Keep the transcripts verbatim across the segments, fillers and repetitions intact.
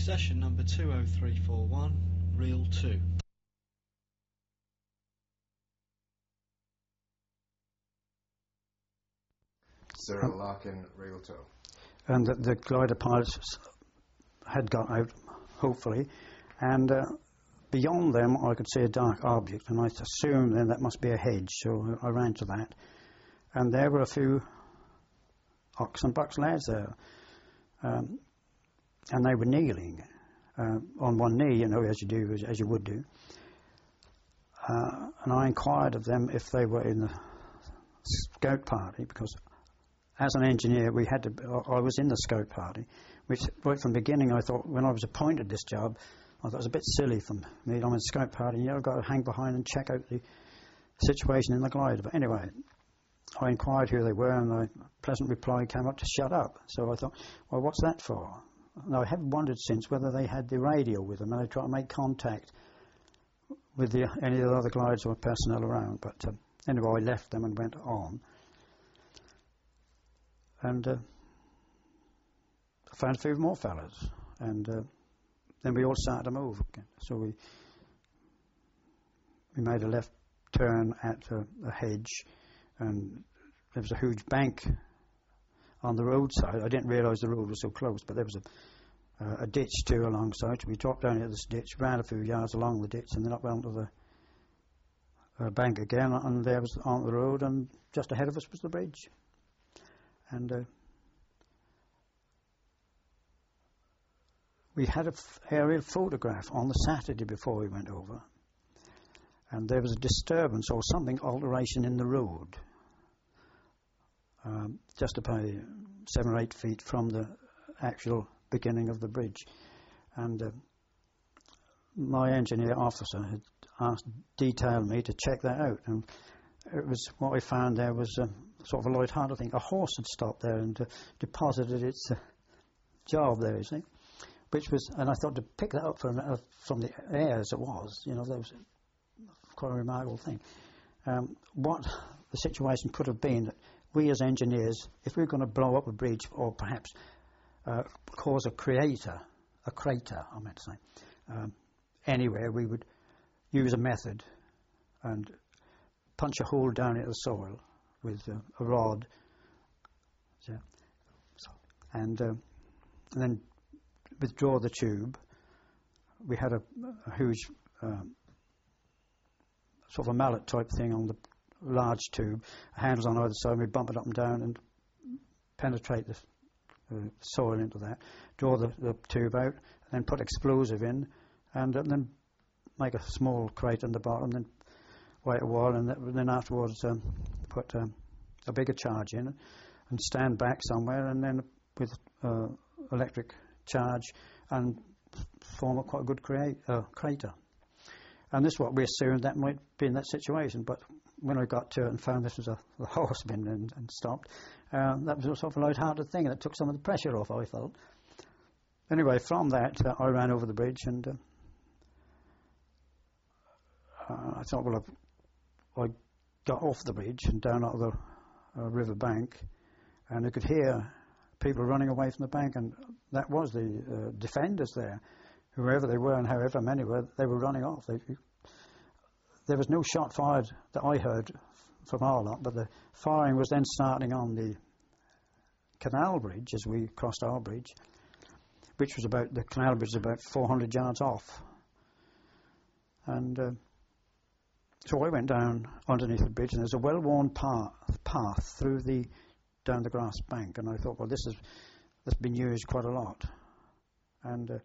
Accession number two oh three four one, reel two. Cyril Larkin, reel two. And the, the glider pilots had got out, hopefully, and uh, beyond them I could see a dark object, and I assumed then that must be a hedge, so I ran to that. And there were a few ox and bucks lads there, um, and they were kneeling uh, on one knee, you know, as you do, as, as you would do. Uh, and I inquired of them if they were in the scout party, because as an engineer we had to, I was in the scout party, which right from the beginning I thought, when I was appointed this job, I thought it was a bit silly for me. I'm in the scout party, and you've got to hang behind and check out the situation in the glider. But anyway, I inquired who they were, and a pleasant reply came up to shut up. So I thought, well, what's that for? Now, I have wondered since whether they had the radio with them and they tried to make contact with the, any of the other gliders or personnel around. But um, anyway, I left them and went on. And uh, I found a few more fellas. And uh, then we all started to move again. So we, we made a left turn at a, a hedge, and there was a huge bank on the roadside. I didn't realise the road was so close, but there was a, uh, a ditch too alongside. So we dropped down into this ditch, ran a few yards along the ditch, and then up onto the uh, bank again, and there was on the road, and just ahead of us was the bridge. And uh, we had an aerial photograph on the Saturday before we went over, and there was a disturbance or something, alteration in the road, um, just about seven or eight feet from the actual beginning of the bridge. And uh, my engineer officer had asked, detailed me to check that out, and it was, what we found there was a, sort of a light-hearted thing. A horse had stopped there and uh, deposited its uh, job there, you see, which was, and I thought to pick that up from, uh, from the air as it was, you know, that was quite a remarkable thing. Um, what the situation could have been, that we as engineers, if we were going to blow up a bridge or perhaps uh, cause a crater, a crater, I meant to say, um, anywhere, we would use a method and punch a hole down into the soil with uh, a rod, so, and, uh, and then withdraw the tube. We had a, a huge um, sort of a mallet type thing on the large tube, handles on either side, and we bump it up and down and penetrate the uh, soil into that, draw the, the tube out, and then put explosive in, and, and then make a small crate on the bottom, then wait a while, and, th and then afterwards um, put um, a bigger charge in and stand back somewhere, and then with uh, electric charge and form a quite a good create, uh, crater. And this is what we assumed that might be in that situation, but when I got to it and found this was a, a horse bin and, and stopped, uh, that was a sort of a light-hearted thing, and it took some of the pressure off, I felt. Anyway, from that, uh, I ran over the bridge, and uh, uh, I thought, well, I've, I got off the bridge and down out of the uh, river bank, and I could hear people running away from the bank, and that was the uh, defenders there. Whoever they were and however many were, they were running off. They, there was no shot fired that I heard from our lot, but the firing was then starting on the canal bridge as we crossed our bridge, which was about, the canal bridge was about four hundred yards off. And uh, so I went down underneath the bridge, and there's a well-worn path, path through the, down the grass bank, and I thought, well, this is, this has been used quite a lot. And uh,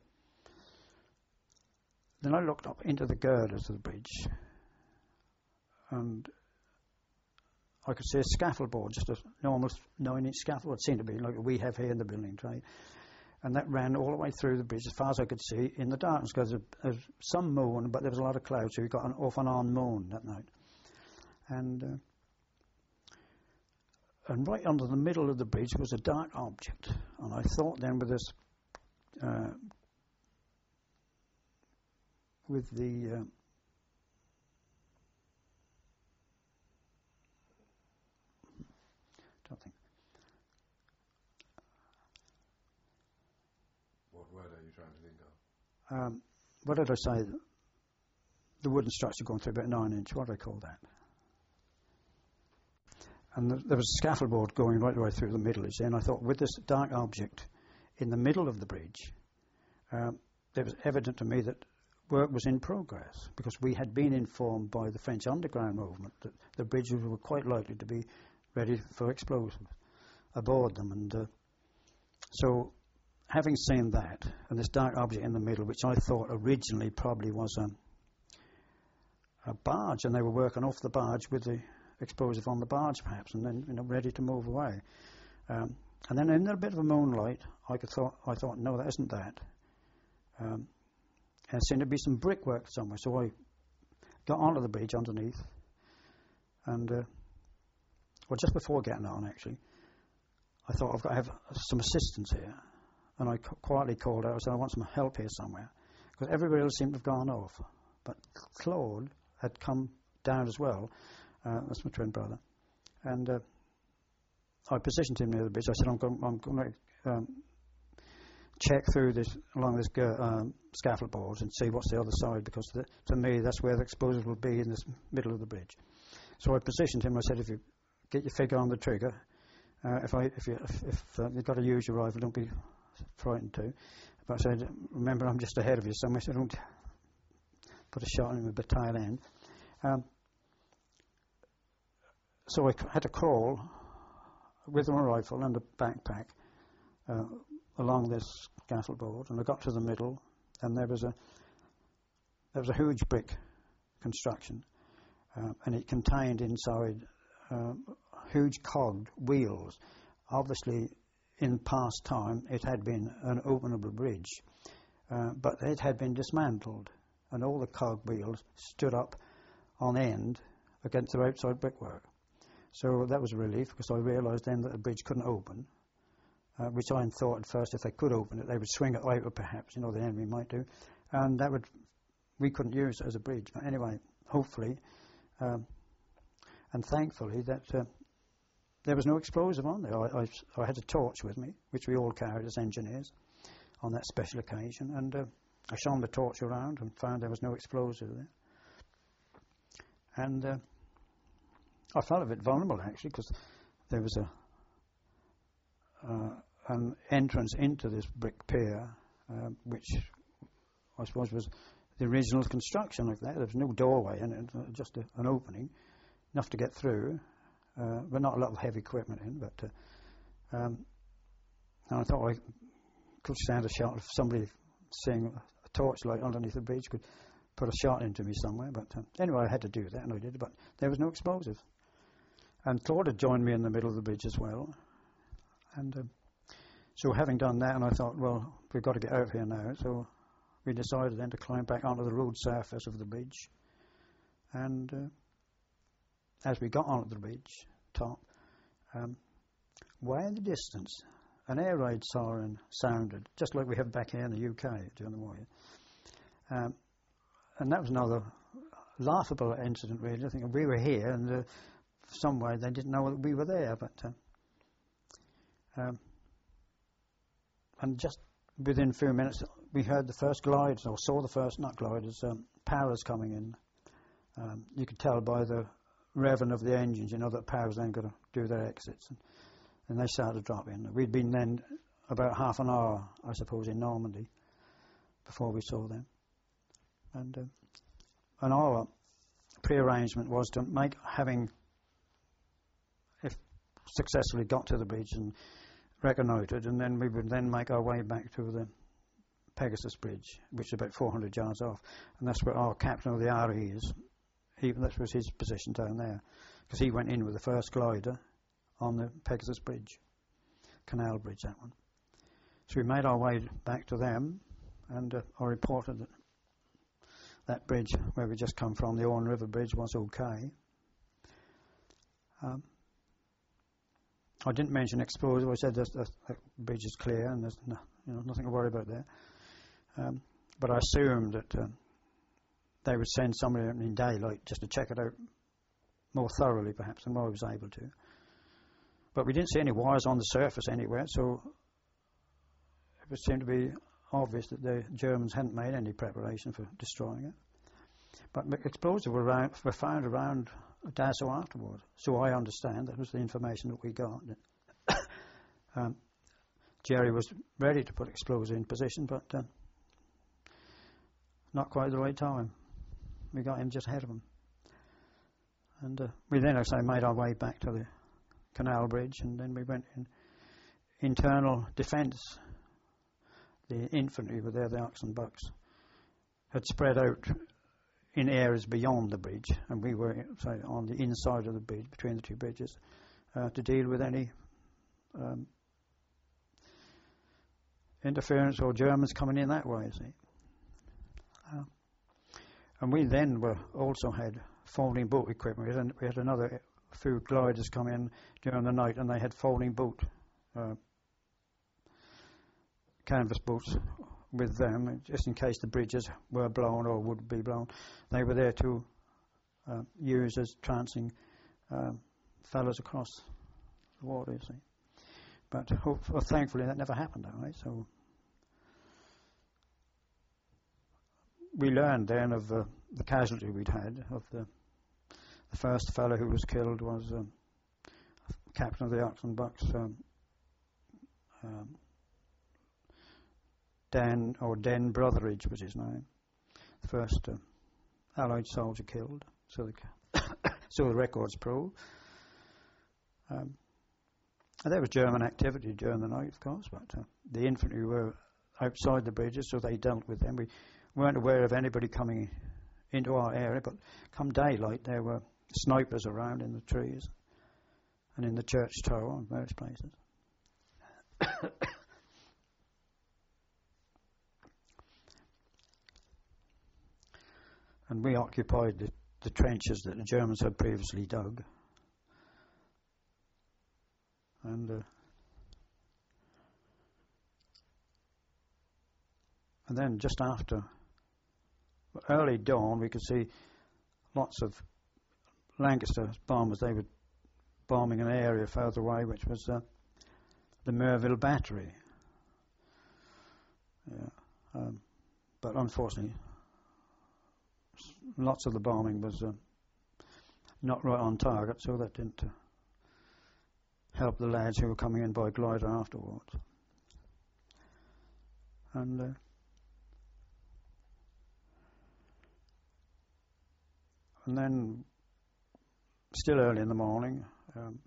then I looked up into the girders of the bridge, and I could see a scaffold board, just a normal nine-inch scaffold. It seemed to be like we have here in the building trade, and that ran all the way through the bridge as far as I could see in the darkness, because there was some moon, but there was a lot of clouds, so we got an off and on moon that night. And uh, and right under the middle of the bridge was a dark object, and I thought then with this uh, with the uh, don't think what word are you trying to think of? Um, what did I say? The wooden structure going through about nine inch. What do I call that? And the, there was a scaffold board going right the way through the middle. You see, and I thought, with this dark object in the middle of the bridge, um, it was evident to me that work was in progress, because we had been informed by the French underground movement that the bridges were quite likely to be ready for explosives aboard them. And uh, so, having seen that, and this dark object in the middle, which I thought originally probably was a, a barge, and they were working off the barge with the explosive on the barge perhaps, and then, you know, ready to move away. Um, and then in a bit of a moonlight, I could thought, I thought, no, that isn't that. Um, there seemed to be some brickwork somewhere, so I got onto the bridge underneath, and uh, well, just before getting on, actually, I thought, I've got to have some assistance here, and I cu- quietly called out. I said, I want some help here somewhere, because everybody else seemed to have gone off, but Claude had come down as well. Uh, that's my twin brother, and uh, I positioned him near the bridge. I said, I'm going, I'm going to um, check through this along this uh, um, scaffold boards and see what's the other side, because the, to me that's where the explosives will be, in this middle of the bridge. So I positioned him. I said, if you get your finger on the trigger, uh, if I if you if, if uh, you've got to use your rifle, don't be frightened too. But I said, remember, I'm just ahead of you, so I said, don't put a shot in him at the tail end. Um, So I c- had to crawl with my rifle and a backpack uh, along this scaffold board, and I got to the middle, and there was a there was a huge brick construction, uh, and it contained inside uh, huge cogged wheels. Obviously, in past time, it had been an openable bridge, uh, but it had been dismantled, and all the cog wheels stood up on end against the outside brickwork. So that was a relief, because I realised then that the bridge couldn't open, uh, which I thought at first if they could open it, they would swing it out, perhaps, you know, the enemy might do, and that would, we couldn't use it as a bridge. But anyway, hopefully, um, and thankfully, that uh, there was no explosive on there. I, I, I had a torch with me, which we all carried as engineers on that special occasion, and uh, I shone the torch around and found there was no explosive there. And uh, I felt a bit vulnerable, actually, because there was a uh, an entrance into this brick pier, uh, which I suppose was the original construction like that. There was no doorway in it, just a, an opening, enough to get through, uh, but not a lot of heavy equipment in. But uh, um, and I thought I could stand a shot if somebody seeing a torchlight underneath the bridge could put a shot into me somewhere. But uh, anyway, I had to do that, and I did. But there was no explosive. And Claude had joined me in the middle of the bridge as well. And uh, so having done that, and I thought, well, we've got to get out of here now. So we decided then to climb back onto the road surface of the bridge. And uh, as we got onto the bridge top, um, way in the distance, an air raid siren sounded, just like we have back here in the U K during the war. Um, and that was another laughable incident, really. I think we were here, and uh, some way they didn't know that we were there, but uh, um, and just within a few minutes we heard the first gliders, or saw the first, not gliders, um, Paras coming in. Um, you could tell by the revving of the engines, you know, that Paras then going to do their exits, and, and they started dropping. We'd been then about half an hour, I suppose, in Normandy before we saw them, and uh, and our pre-arrangement was to make, having if successfully got to the bridge and reconnoitred, and then we would then make our way back to the Pegasus Bridge, which is about four hundred yards off, and that's where our captain of the R E is. He, that was his position down there, because he went in with the first glider on the Pegasus Bridge, Canal Bridge, that one. So we made our way back to them, and uh, I reported that that bridge where we just come from, the Orne River Bridge, was okay. Um, I didn't mention explosive. I said the bridge is clear and there's no, you know, nothing to worry about there. Um, but I assumed that uh, they would send somebody in daylight just to check it out more thoroughly, perhaps, than I was able to. But we didn't see any wires on the surface anywhere, so it seemed to be obvious that the Germans hadn't made any preparation for destroying it. But explosives were, around, were found around Dachau afterwards. So I understand that was the information that we got. um, Jerry was ready to put explosives in position, but uh, not quite the right time. We got him just ahead of him. And uh, we then, as I say, made our way back to the Canal Bridge, and then we went in internal defence. The infantry were there, the Ox and Bucks, had spread out in areas beyond the bridge, and we were say, on the inside of the bridge, between the two bridges, uh, to deal with any um, interference or Germans coming in that way, you see. Uh, and we then were also had folding boat equipment. We had, we had another few gliders come in during the night, and they had folding boat uh, canvas boats with them, just in case the bridges were blown or would be blown. They were there to uh, use as trouncing um, fellows across the water, you see. But hope, well, thankfully that never happened, all right? So we learned then of uh, the casualty we'd had. Of the the first fellow who was killed was um, captain of the Ox and Bucks, um, um, Dan, or Den Brotheridge was his name. The first uh, Allied soldier killed. So the, so the records prove. Um, and there was German activity during the night, of course, but uh, the infantry were outside the bridges, so they dealt with them. We weren't aware of anybody coming into our area, but come daylight there were snipers around in the trees and in the church tower and various places. And we occupied the, the trenches that the Germans had previously dug. And uh, and then just after early dawn, we could see lots of Lancaster bombers. They were bombing an area further away, which was uh, the Merville Battery. Yeah. Um, but unfortunately, lots of the bombing was uh, not right on target, so that didn't uh, help the lads who were coming in by glider afterwards. And uh, and then, still early in the morning, um,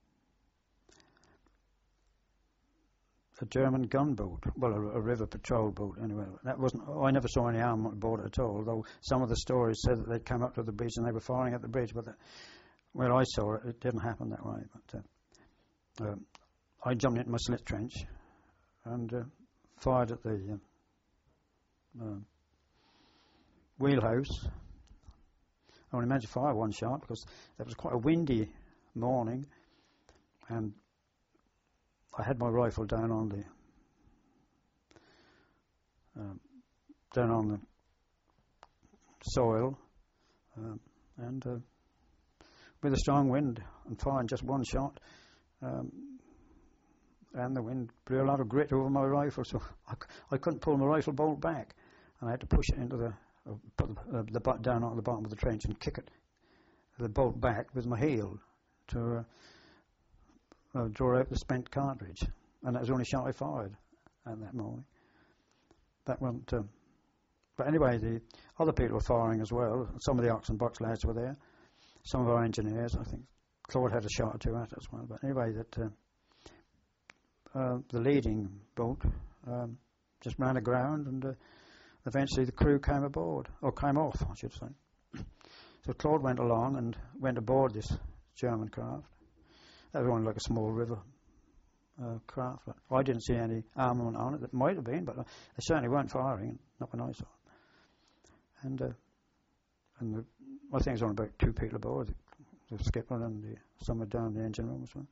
a German gunboat, well, a, a river patrol boat anyway. That wasn't. I never saw any armament aboard it at all. Although some of the stories said that they'd come up to the bridge and they were firing at the bridge, but the, where I saw it, it didn't happen that way. But uh, um, I jumped into my slit trench and uh, fired at the uh, uh, wheelhouse. I only managed to fire one shot because it was quite a windy morning, and I had my rifle down on the um, down on the soil, um, and uh, with a strong wind and firing just one shot, um, and the wind blew a lot of grit over my rifle, so I, c- I couldn't pull my rifle bolt back, and I had to push it into the uh, put the, uh, the butt down on the bottom of the trench and kick it the bolt back with my heel to uh, uh, draw out the spent cartridge, and that was the only shot I fired at that morning. That went. Um, but anyway, the other people were firing as well. Some of the Ox and Bucks lads were there. Some of our engineers, I think Claude had a shot or two at it as well. But anyway, that uh, uh, the leading boat um, just ran aground, and uh, eventually the crew came aboard, or came off, I should say. So Claude went along and went aboard this German craft. That was only like a small river uh, craft. I didn't see any armament on it. That might have been, but they certainly weren't firing, not when I saw it. And uh, and the, I think there was only about two people aboard, the, the skipper and the, someone down the engine room as well.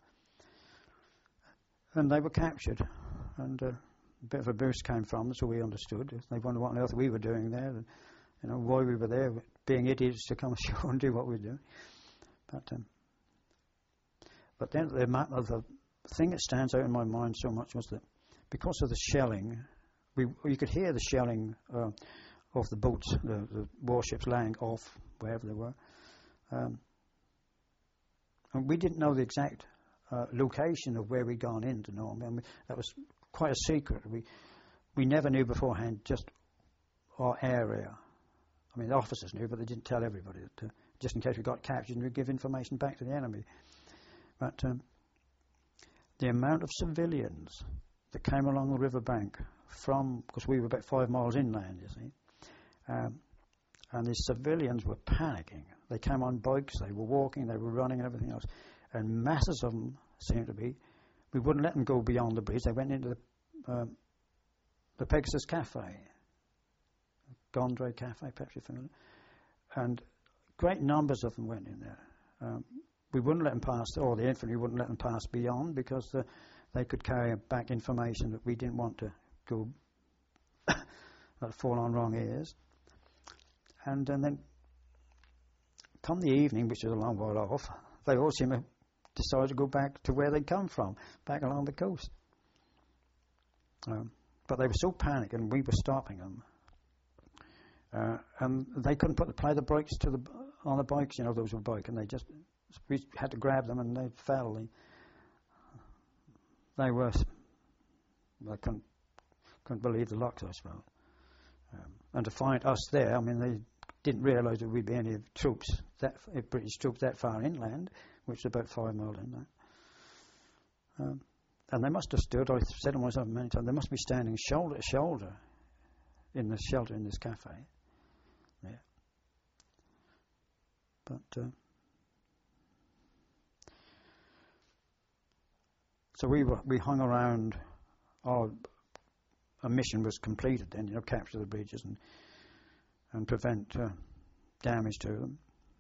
And they were captured, and uh, a bit of a boost came from them, so we understood. They wondered what on earth we were doing there, and, you know, why we were there, being idiots to come ashore and do what we do. But um, but then the, the thing that stands out in my mind so much was that because of the shelling we you could hear the shelling uh, of the boats, the, the warships laying off wherever they were. Um, and we didn't know the exact uh, location of where we'd gone into Normandy. I mean, that was quite a secret. We we never knew beforehand just our area. I mean, the officers knew, but they didn't tell everybody, that, uh, just in case we got captured and we'd give information back to the enemy. But um, the amount of civilians that came along the riverbank from, because we were about five miles inland, you see, um, and the civilians were panicking. They came on bikes, they were walking, they were running and everything else, and masses of them seemed to be. We wouldn't let them go beyond the bridge. They went into the, um, the Pegasus Cafe, Gondry Cafe, perhaps you're familiar, and great numbers of them went in there. Um, we wouldn't let them pass, or the infantry wouldn't let them pass beyond, because the, they could carry back information that we didn't want to go that fall on wrong ears. And, and then come the evening, which was a long while off, they all seemed to decide to go back to where they'd come from, back along the coast. Um, but they were so panicked, and we were stopping them. Uh, and they couldn't put the play the brakes to the on the bikes, you know, those were bike, and they just we had to grab them, and they fell. They, they were, I couldn't couldn't believe the luck, I suppose. Um, and to find us there, I mean, they didn't realise that we'd be any troops, that British troops that far inland, which is about five miles inland. Um, and they must have stood, I said to myself many times, they must be standing shoulder to shoulder in the shelter in this cafe. Yeah. But, uh, so we were, we hung around, our, our mission was completed then, you know, capture the bridges and and prevent uh, damage to them.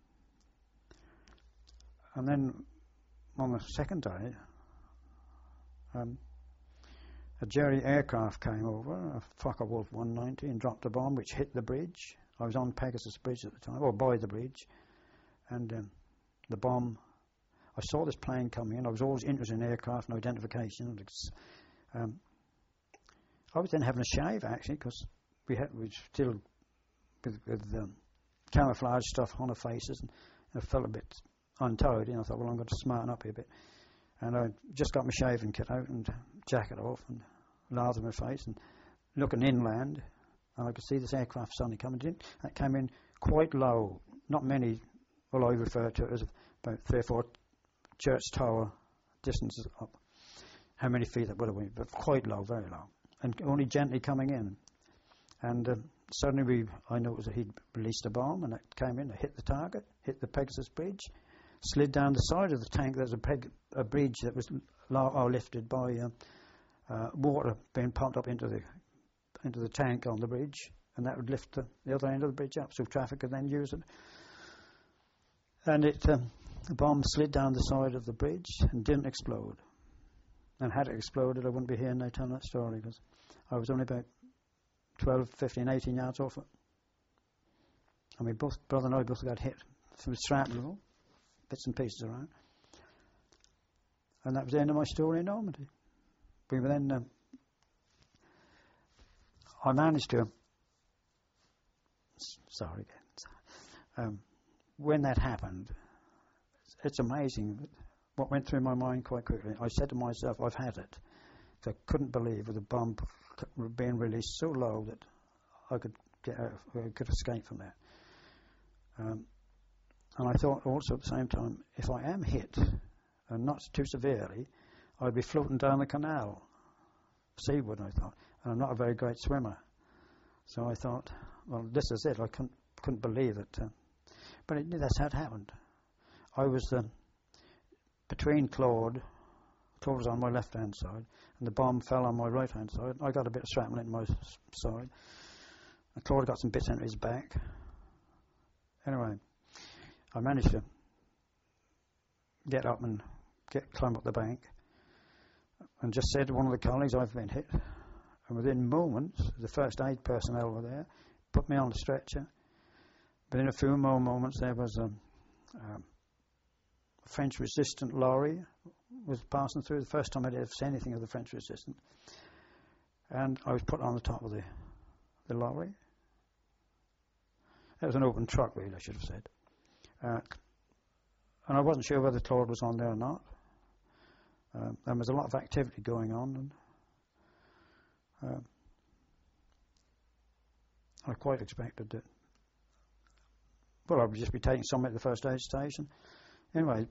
And then on the second day, um, a Jerry aircraft came over, a Focke-Wulf one ninety, and dropped a bomb which hit the bridge. I was on Pegasus Bridge at the time, or by the bridge, and um, the bomb, I saw this plane coming in. I was always interested in aircraft and identification. Um, I was then having a shave, actually, because we had we still with, with um, camouflage stuff on our faces, and I felt a bit untidy, and I thought, well, I'm going to smarten up here a bit. And I just got my shaving kit out and jacket off and lather my face and looking inland, and I could see this aircraft suddenly coming in. That came in quite low, not many, well, I refer to it as about three or four church tower distances up. How many feet that would have been, but quite low, very low, and only gently coming in. And um, suddenly we, I noticed that he'd released a bomb, and it came in, it hit the target, hit the Pegasus Bridge, slid down the side of the tank. There's a, peg, a bridge that was low, or lifted by uh, uh, water being pumped up into the into the tank on the bridge, and that would lift the, the other end of the bridge up, so traffic could then use it. And it, um, the bomb slid down the side of the bridge and didn't explode. And had it exploded, I wouldn't be here now telling that story, because I was only about twelve, fifteen, eighteen yards off it. And we both, brother and I both got hit from shrapnel, bits and pieces around. And that was the end of my story in Normandy. We were then, um, I managed to, sorry again, um, when that happened, it's amazing what went through my mind quite quickly. I said to myself, I've had it. I couldn't believe with the bomb being released so low that I could get out, I could escape from that. Um, and I thought also at the same time, if I am hit, and not too severely, I'd be floating down the canal, seaward, I thought. And I'm not a very great swimmer. So I thought, well, this is it. I couldn't, couldn't believe it. Uh, but it, that's how it happened. I was uh, between Claude, Claude was on my left-hand side, and the bomb fell on my right-hand side. I got a bit of shrapnel in my s- side. And Claude got some bits into his back. Anyway, I managed to get up and get climb up the bank, and just said to one of the colleagues, I've been hit. And within moments, the first aid personnel were there, put me on the stretcher. But in a few more moments, there was a, a French resistant lorry was passing through. The first time I'd ever seen anything of the French resistant. and I was put on the top of the, the lorry. It was an open truck, really, I should have said. Uh, and I wasn't sure whether Claude was on there or not. Um, there was a lot of activity going on, and uh, I quite expected that. Well, I would just be taking somebody to the first aid station. Anyway,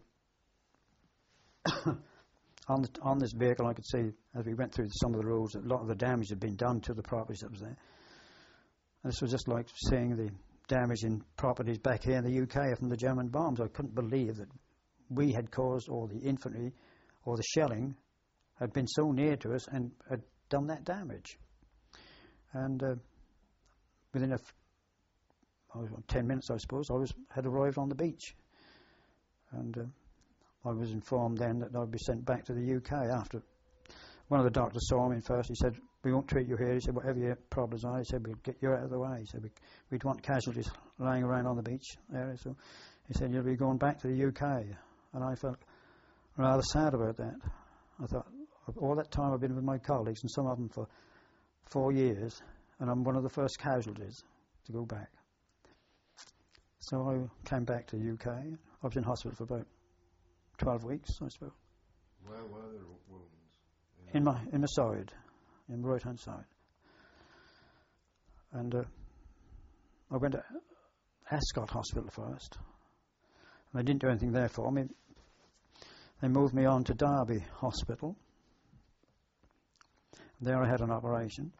on the, on this vehicle, I could see as we went through some of the roads that a lot of the damage had been done to the properties that was there. And this was just like seeing the damage in properties back here in the U K from the German bombs. I couldn't believe that we had caused, or the infantry, or the shelling had been so near to us and had done that damage. And uh, within a f- I was, ten minutes, I suppose, I was had arrived on the beach. And uh, I was informed then that I'd be sent back to the U K after. One of the doctors saw me first. He said, "We won't treat you here." He said, "Whatever your problems are," he said, "we'll get you out of the way." He said, we, "We'd want casualties lying around on the beach area." So he said, "You'll be going back to the U K." And I felt rather sad about that. I thought, all that time I've been with my colleagues, and some of them for four years, and I'm one of the first casualties to go back. So I came back to the U K. I was in hospital for about twelve weeks, I suppose. Where were the wounds? In my in my side, in the right hand side. And uh, I went to Ascot Hospital first. And they didn't do anything there for me. They moved me on to Derby Hospital. There I had an operation.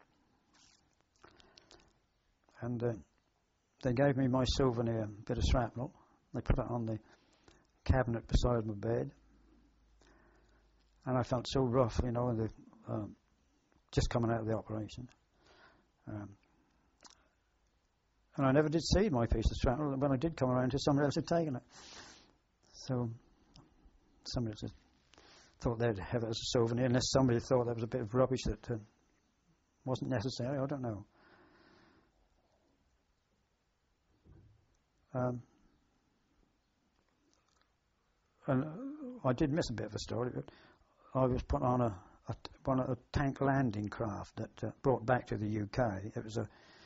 And uh, they gave me my souvenir bit of shrapnel. They put it on the cabinet beside my bed. And I felt so rough, you know, the, um, just coming out of the operation. Um, and I never did see my piece of shrapnel. When I did come around to, somebody else had taken it. So somebody else thought they'd have it as a souvenir, unless somebody thought that was a bit of rubbish that uh, wasn't necessary. I don't know. Um, and uh, I did miss a bit of a story, but I was put on a, a, on a tank landing craft that uh, brought back to the U K. It was a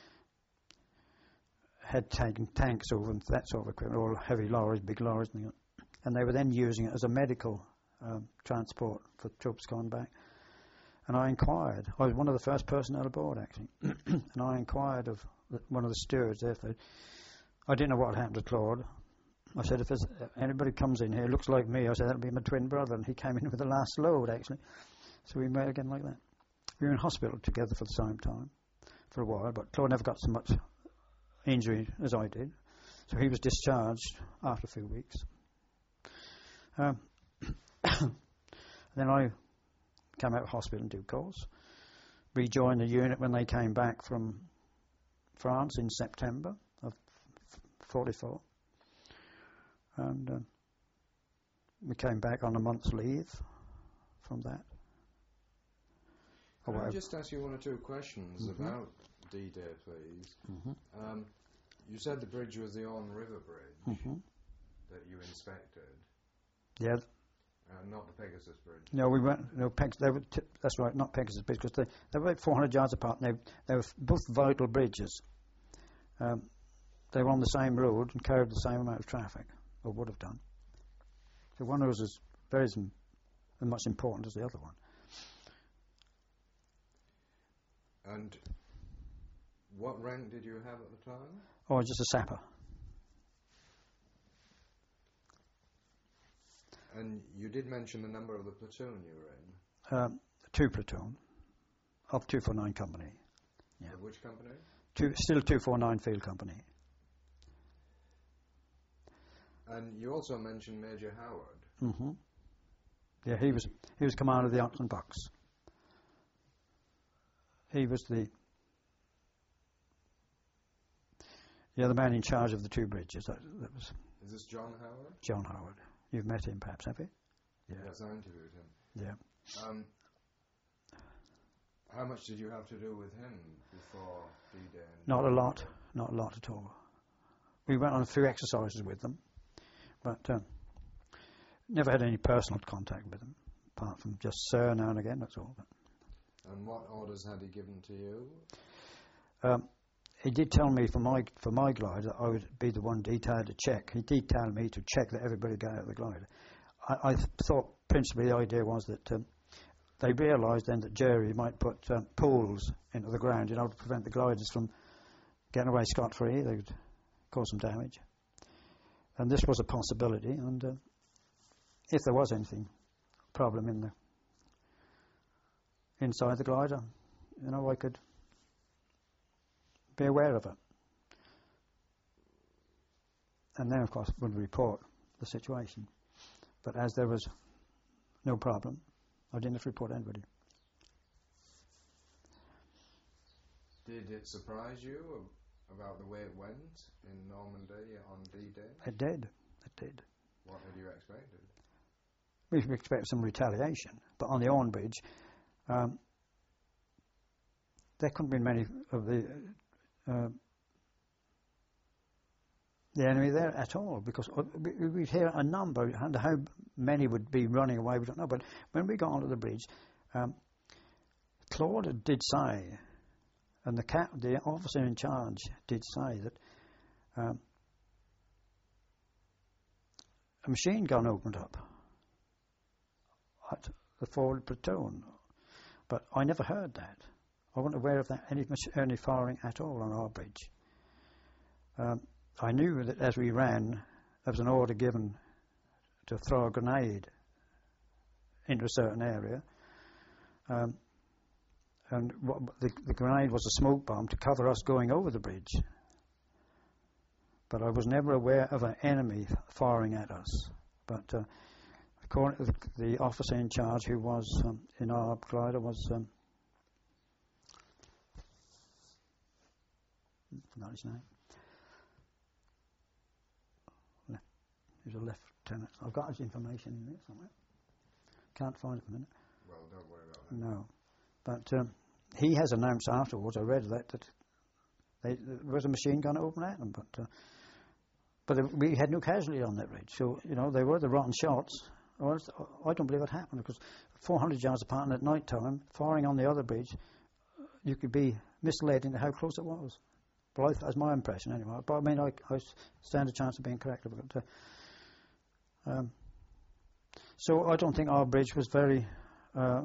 had taken tanks over and that sort of equipment, all heavy lorries, big lorries, and, and they were then using it as a medical um, transport for troops going back. And I inquired. I was one of the first personnel aboard, actually, and I inquired of the, one of the stewards if they. I didn't know what had happened to Claude. I said, if anybody comes in here, looks like me, I said, that'll be my twin brother. And he came in with the last load, actually. So we met again like that. We were in hospital together for the same time for a while, but Claude never got so much injury as I did. So he was discharged after a few weeks. Um, then I came out of hospital in due course, rejoined the unit when they came back from France in September of forty-four. And uh, we came back on a month's leave from that. Can I just ask you one or two questions mm-hmm. about D-Day, please? Mm-hmm. Um, you said the bridge was the Orne River Bridge mm-hmm. that you inspected. Yeah. Uh, not the Pegasus Bridge. No, we went. No, Peg, they were t- that's right, not Pegasus Bridge, because they, they were about four hundred yards apart. And they, they were both vital bridges. Um, they were on the same road and carried the same amount of traffic, or would have done. So one of those is very as much important as the other one. And what rank did you have at the time? Oh, just a sapper. And you did mention the number of the platoon you were in. Um, two platoon of two forty-nine Company. Yeah. Of which company? Two, still two forty-nine Field Company. And you also mentioned Major Howard. Mm-hmm. Yeah, he was he was commander of the Oxen Bucks. He was the yeah the man in charge of the two bridges. That, that was. Is this John Howard? John Howard. You've met him, perhaps, have you? Yeah. Yes, I interviewed him. Yeah. Um, how much did you have to do with him before D-Day? Not a lot. Not a lot at all. We went on a few exercises with them, but um, never had any personal contact with them, apart from just sir now and again, that's all. But And what orders had he given to you? Um, he did tell me for my for my glider I would be the one detailed to check. He did tell me to check that everybody got out of the glider. I, I th- thought principally the idea was that um, they realised then that Jerry might put um, pools into the ground, you know, to prevent the gliders from getting away scot-free. They would cause some damage. And this was a possibility, and uh, if there was anything problem in the inside the glider, you know, I could be aware of it. And then, of course, would report the situation. But as there was no problem, I didn't have to report anybody. Did it surprise you about the way it went in Normandy on D-Day? It did. It did. What had you expected? We expected some retaliation, but on the Orne Bridge, um, there couldn't be many of the uh, the enemy there at all, because we, we'd hear a number, and how many would be running away, we don't know. But when we got onto the bridge, um, Claude did say, and the cap, the officer in charge did say that um, a machine gun opened up at the forward platoon, but I never heard that. I wasn't aware of that any any firing at all on our bridge. Um, I knew that as we ran, there was an order given to throw a grenade into a certain area, um, and what, the, the grenade was a smoke bomb to cover us going over the bridge. But I was never aware of an enemy firing at us. But uh, according to the, the officer in charge, who was um, in our glider, was um, forgot his name. Le- he was a lieutenant. I've got his information in there somewhere. Can't find it a minute. Well, don't worry about that. No, but um, he has announced afterwards. I read that that they, there was a machine gun open at them, but uh, but we had no casualty on that bridge. So you know they were the rotten shots. I don't believe it happened, because four hundred yards apart and at night time, firing on the other bridge, you could be misled into how close it was. Well, that's my impression anyway. But I mean, I, I stand a chance of being correct about it. Um, so I don't think our bridge was very. Uh,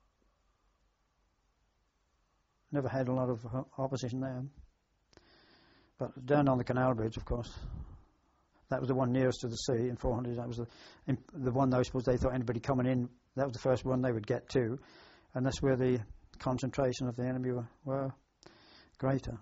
never had a lot of uh, opposition there. But down on the Canal Bridge, of course, that was the one nearest to the sea in four hundred. That was the, in, the one I suppose they thought anybody coming in, that was the first one they would get to. And that's where the concentration of the enemy were, were greater.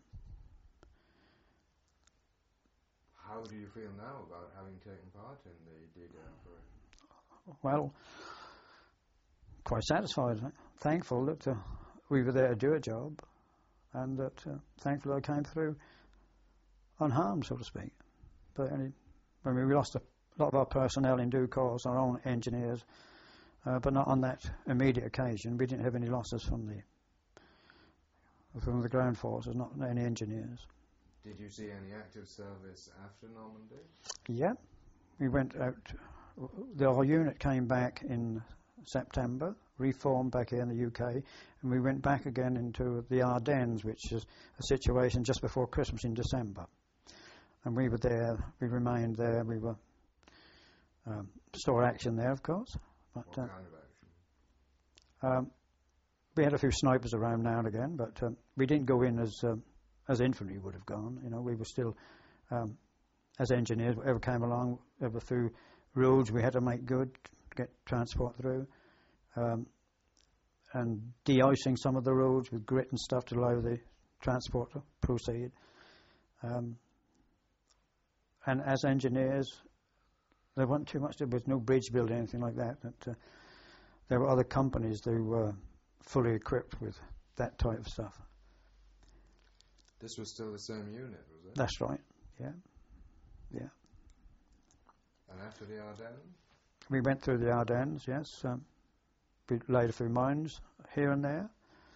How do you feel now about having taken part in the D-Day operation? Well, quite satisfied, thankful that uh, we were there to do a job, and that uh, thankfully I came through unharmed, so to speak. But any, I mean, we lost a lot of our personnel in due course, our own engineers, uh, but not on that immediate occasion. We didn't have any losses from the from the ground forces, not any engineers. Did you see any active service after Normandy? Yeah, we went out. The, our unit came back in September, reformed back here in the U K, and we went back again into the Ardennes, which is a situation just before Christmas in December. And we were there, we remained there, we were um, store action there, of course. But, what uh, kind of action? Um, we had a few snipers around now and again, but um, we didn't go in as um, as infantry would have gone. You know, we were still, um, as engineers, whatever came along, over through roads we had to make good, to get transport through, um, and de-icing some of the roads with grit and stuff to allow the transport to proceed. Um, and as engineers, there wasn't too much, there was no bridge building, anything like that. But, uh, there were other companies that were fully equipped with that type of stuff. This was still the same unit, was it? That's right, yeah. Yeah. And after the Ardennes? We went through the Ardennes, yes. Um, we laid a few mines here and there.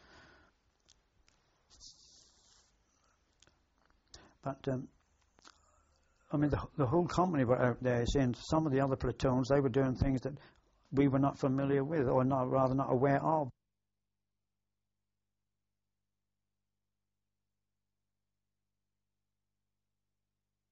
But, um, I mean, the, the whole company were out there, seeing some of the other platoons, they were doing things that we were not familiar with, or not, rather not aware of.